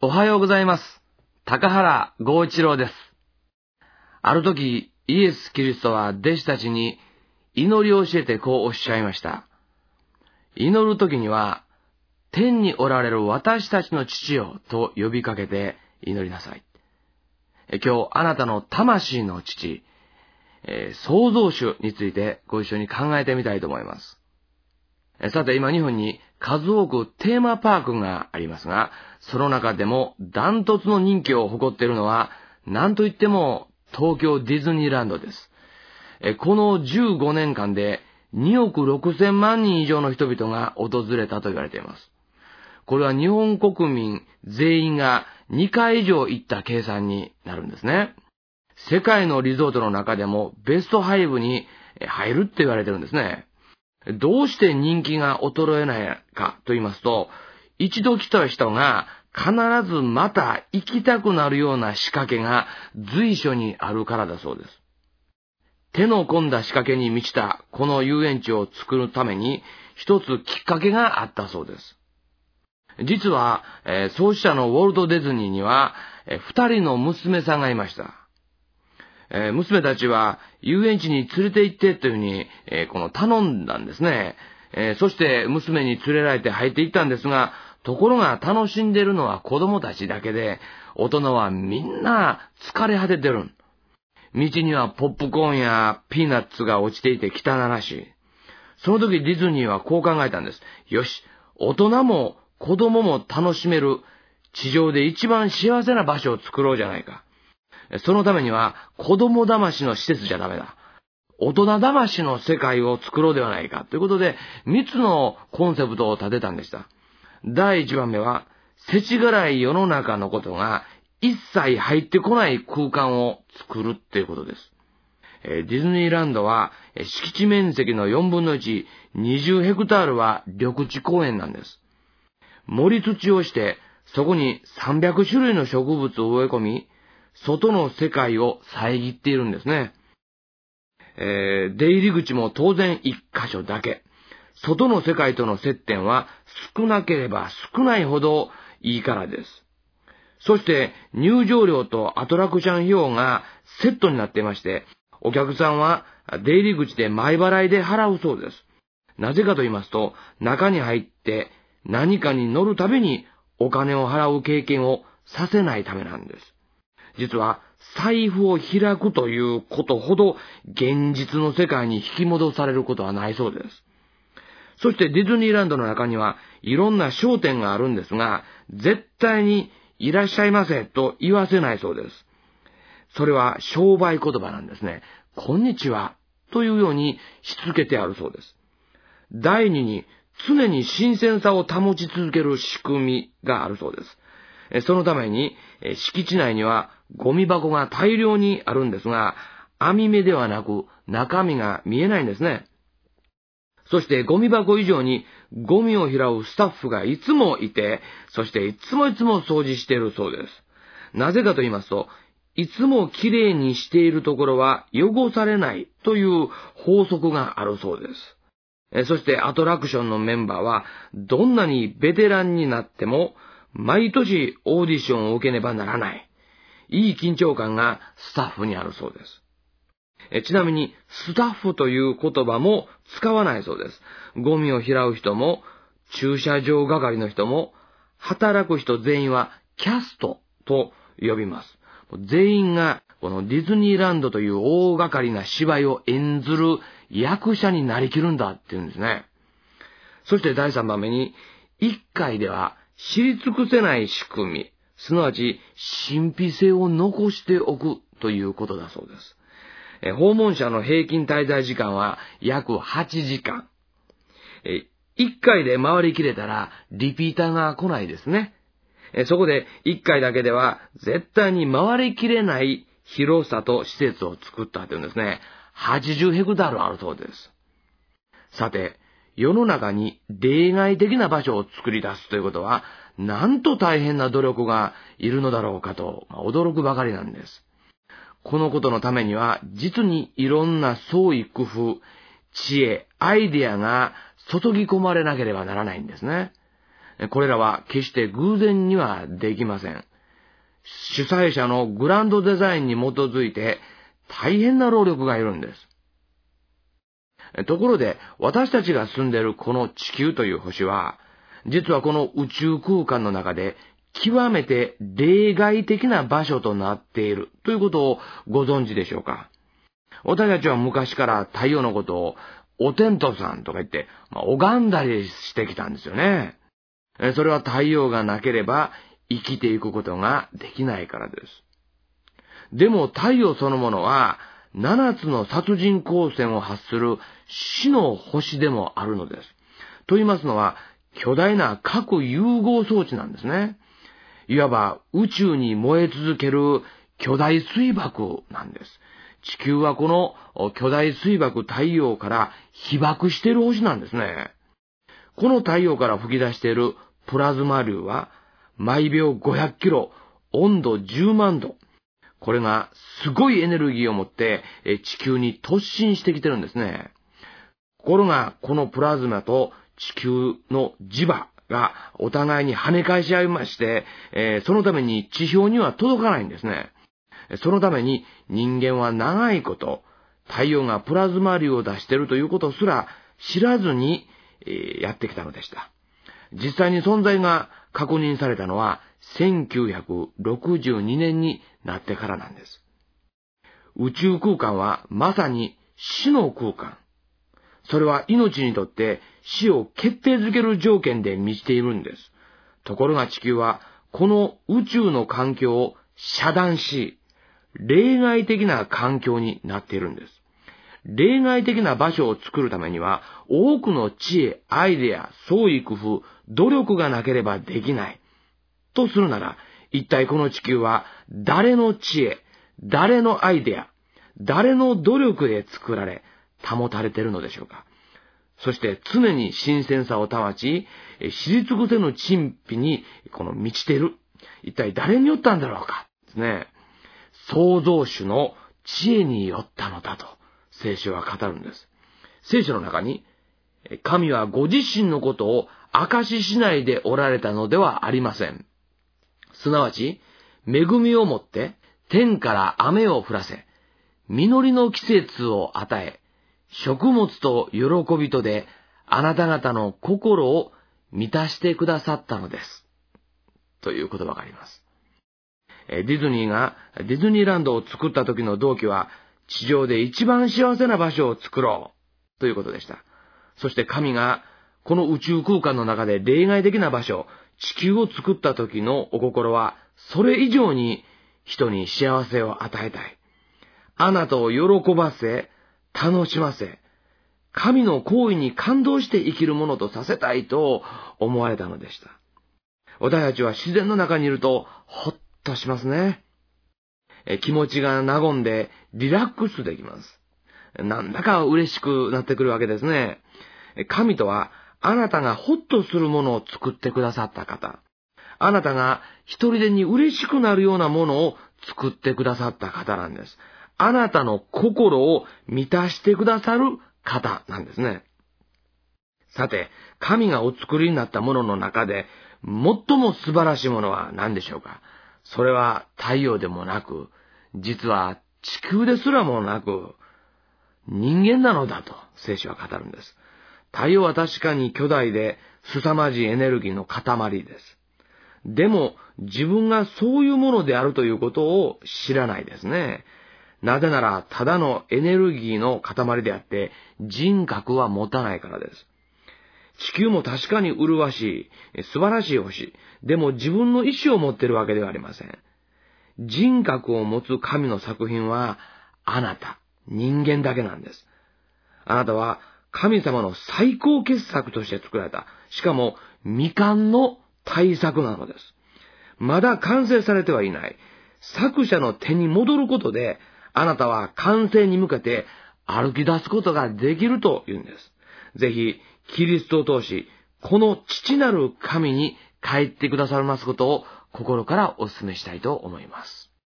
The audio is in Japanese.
おはようございます。高原剛一郎です。ある時、イエス・キリストは弟子たちに祈りを教えてこうおっしゃいました。祈る時には、天におられる私たちの父よと呼びかけて祈りなさい。今日あなたの魂の父、創造主についてご一緒に考えてみたいと思います。さて今日本に数多くテーマパークがありますが、その中でもダントツの人気を誇っているのは何といっても東京ディズニーランドです。この15年間で2億6千万人以上の人々が訪れたと言われています。これは日本国民全員が2回以上行った計算になるんですね。世界のリゾートの中でもベスト5に入るって言われてるんですね。どうして人気が衰えないかと言いますと、一度来た人が必ずまた行きたくなるような仕掛けが随所にあるからだそうです。手の込んだ仕掛けに満ちたこの遊園地を作るために一つきっかけがあったそうです。実は、創始者のウォルト・ディズニーには2人の娘さんがいました。娘たちは遊園地に連れて行ってというふうに、頼んだんですね。そして娘に連れられて入っていったんですが、ところが楽しんでるのは子供たちだけで、大人はみんな疲れ果ててる。道にはポップコーンやピーナッツが落ちていて汚らしい。その時ディズニーはこう考えたんです。よし、大人も子供も楽しめる地上で一番幸せな場所を作ろうじゃないか。そのためには子供騙しの施設じゃダメだ。大人騙しの世界を作ろうではないかということで3つのコンセプトを立てたんでした。第1番目は世知辛い世の中のことが一切入ってこない空間を作るっていうことです。ディズニーランドは敷地面積の4分の1、20ヘクタールは緑地公園なんです。盛り土をしてそこに300種類の植物を植え込み、外の世界を遮っているんですね。出入り口も当然一箇所だけ。外の世界との接点は少なければ少ないほどいいからです。そして入場料とアトラクション費用がセットになっていまして、お客さんは出入り口で前払いで払うそうです。なぜかと言いますと、中に入って何かに乗るたびにお金を払う経験をさせないためなんです。実は財布を開くということほど現実の世界に引き戻されることはないそうです。そしてディズニーランドの中にはいろんな商店があるんですが、絶対にいらっしゃいませと言わせないそうです。それは商売言葉なんですね。こんにちはというようにしつけてあるそうです。第二に常に新鮮さを保ち続ける仕組みがあるそうです。そのために敷地内にはゴミ箱が大量にあるんですが、網目ではなく中身が見えないんですね。そしてゴミ箱以上にゴミを拾うスタッフがいつもいて、そしていつも掃除しているそうです。なぜかと言いますと、いつもきれいにしているところは汚されないという法則があるそうです。そしてアトラクションのメンバーはどんなにベテランになっても毎年オーディションを受けねばならない。いい緊張感がスタッフにあるそうです。ちなみにスタッフという言葉も使わないそうです。ゴミを拾う人も駐車場係の人も働く人全員はキャストと呼びます。全員がこのディズニーランドという大掛かりな芝居を演ずる役者になりきるんだって言うんですね。そして第3番目に1回では知り尽くせない仕組み、すなわち神秘性を残しておくということだそうです。訪問者の平均滞在時間は約8時間。1回で回りきれたらリピーターが来ないですね。そこで1回だけでは絶対に回りきれない広さと施設を作ったというんですね。80ヘクタールあるそうです。さて、世の中に例外的な場所を作り出すということは、なんと大変な努力がいるのだろうかと、驚くばかりなんです。このことのためには、実にいろんな創意工夫、知恵、アイデアが注ぎ込まれなければならないんですね。 これらは決して偶然にはできません。主催者のグランドデザインに基づいて大変な労力がいるんです。ところで、私たちが住んでいるこの地球という星は、実はこの宇宙空間の中で極めて例外的な場所となっているということをご存知でしょうか。私たちは昔から太陽のことをお天道さんとか言って、拝んだりしてきたんですよね。それは太陽がなければ生きていくことができないからです。でも太陽そのものは7つの殺人光線を発する死の星でもあるのです。と言いますのは、巨大な核融合装置なんですね。いわば宇宙に燃え続ける巨大水爆なんです。地球はこの巨大水爆太陽から被爆している星なんですね。この太陽から吹き出しているプラズマ流は毎秒500キロ、温度10万度。これがすごいエネルギーを持って地球に突進してきてるんですね。ところがこのプラズマと地球の磁場がお互いに跳ね返し合いまして、そのために地表には届かないんですね。そのために人間は長いこと太陽がプラズマ流を出しているということすら知らずにやってきたのでした。実際に存在が確認されたのは1962年になってからなんです。宇宙空間はまさに死の空間。それは命にとって死を決定づける条件で満ちているんです。ところが地球はこの宇宙の環境を遮断し、例外的な環境になっているんです。例外的な場所を作るためには多くの知恵、アイデア、創意工夫、努力がなければできない。とするなら、一体この地球は誰の知恵、誰のアイデア、誰の努力で作られ、保たれているのでしょうか。そして常に新鮮さを保ち、知り尽くせぬ珍秘に満ちている。一体誰によったんだろうかですね。創造主の知恵によったのだと聖書は語るんです。聖書の中に、神はご自身のことを証ししないでおられたのではありません。すなわち、恵みをもって天から雨を降らせ、実りの季節を与え、食物と喜びとであなた方の心を満たしてくださったのです。という言葉があります。ディズニーがディズニーランドを作った時の動機は、地上で一番幸せな場所を作ろうということでした。そして神がこの宇宙空間の中で例外的な場所、地球を作った時のお心は、それ以上に人に幸せを与えたい。あなたを喜ばせ、楽しませ、神の行為に感動して生きるものとさせたいと思われたのでした。私たちは自然の中にいるとほっとしますね。気持ちが和んでリラックスできます。なんだか嬉しくなってくるわけですね。神とはあなたがほっとするものを作ってくださった方。あなたが一人でに嬉しくなるようなものを作ってくださった方なんです。あなたの心を満たしてくださる方なんですね。さて、神がお作りになったものの中で最も素晴らしいものは何でしょうか。それは太陽でもなく、実は地球ですらもなく、人間なのだと聖書は語るんです。太陽は確かに巨大で凄まじいエネルギーの塊です。でも自分がそういうものであるということを知らないですね。なぜならただのエネルギーの塊であって人格は持たないからです。地球も確かに麗しい、素晴らしい星。でも自分の意志を持っているわけではありません。人格を持つ神の作品はあなた、人間だけなんです。あなたは神様の最高傑作として作られた。しかも未完の大作なのです。まだ完成されてはいない。作者の手に戻ることで、あなたは完成に向けて歩き出すことができるというんです。ぜひ、キリストを通し、この父なる神に帰ってくださいますことを心からお勧めしたいと思います。